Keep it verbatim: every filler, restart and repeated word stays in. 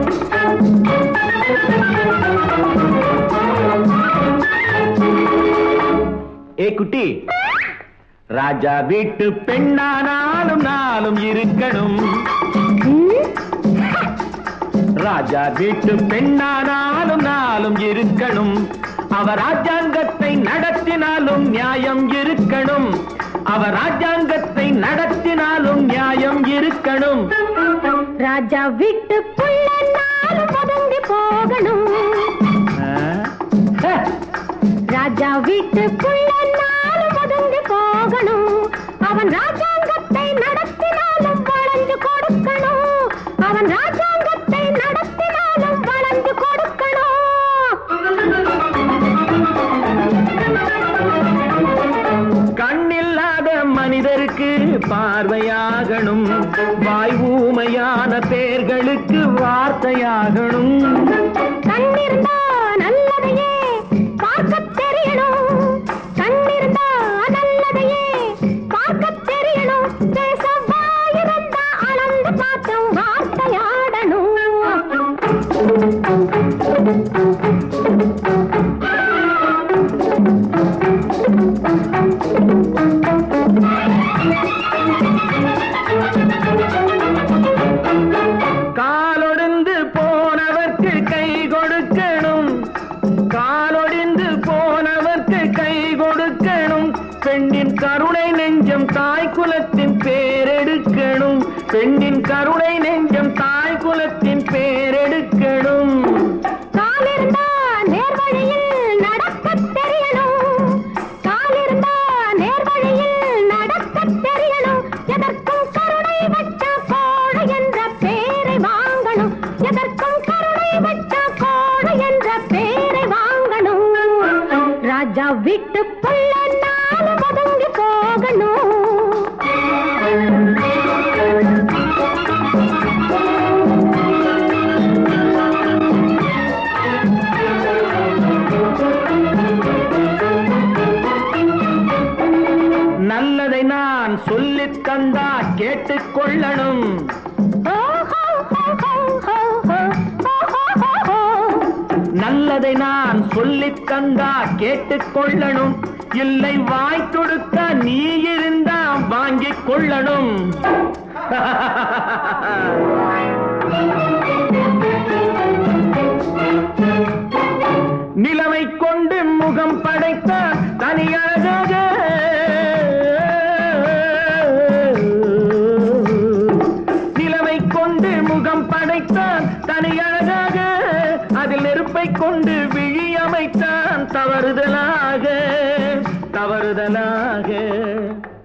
ஏ குட்டி, ராஜா வீட்டு பெண்ணானாலும் நாளும் இருக்கணும். ராஜா வீட்டு பெண்ணானாலும் நாளும் இருக்கணும். அவர் ராஜாங்கத்தை நடத்தினாலும் நியாயம் இருக்கணும். அவர் ராஜாங்கத்தை நடத்தினாலும் நியாயம் இருக்கணும். ராஜா வீட்டு புள்ளனாலும் ஒதுங்கி போகணும். ராஜா வீட்டு புள்ளனாலும் ஒதுங்கி போகணும். அவன் ராஜாங்கத்தை நடத்தினாலும் வளைஞ்சு கொடுக்கணும். அவன் ராஜாங்கத்தை நடத்தினாலும் வளைஞ்சு கொடுக்கணும். கண்ணில்லாத மனிதருக்கு பார்வையாகணும். வாய் ஊமையான பேர்களுக்கு வார்த்தையாகணும். கண்ணிருந்தா நல்லதையே பார்க்க தெரியணும். கண்ணிருந்தா நல்லதையே பார்க்க தெரியணும். பேச வாயிருந்தா அளந்து பார்த்தும் வார்த்தையாடணும். காலொடிந்து போனவர்க்கு கை கொடுக்கணும். காலொடிந்து போனவர்க்கு கை கொடுக்கணும். பெண்ணின் கருணை நெஞ்சம் தாய் குலத்தின் பேரெடுக்கணும். பெண்ணின் கருணை நெஞ்சம் தாய் குலத்தின் பேரெடுக்கணும். காலிருந்தா நேர்வழியில் நடக்க தெரியணும். காலிருந்தா நேர்வழியில் நடக்க தெரியணும். எதற்கும் கருணை வச்ச கோடை என்ற பேரை வாங்கணும். எதற்கும் கருணை வச்ச கோடை என்ற பேரை வாங்கணும். ராஜா வீட்டு புள்ள நாளும் ஒதுங்கி போகணும். நல்லதை நான் சொல்லித் தந்தா கேட்டுக்கொள்ளணும். நல்லதை நான் சொல்லித் தந்தா கேட்டுக்கொள்ளணும். இல்லை வாய் கொடுக்க நீ இருந்தா வாங்கிக் கொள்ளணும். நிலவை கொண்டு முகம் படைத்த தனியழகாக நிலவை கொண்டு முகம் படைத்தான் தனியழகாக. அதில் நெருப்பை கொண்டு விழி அமைத்தான் தவறுதலாக தவறுதலாக.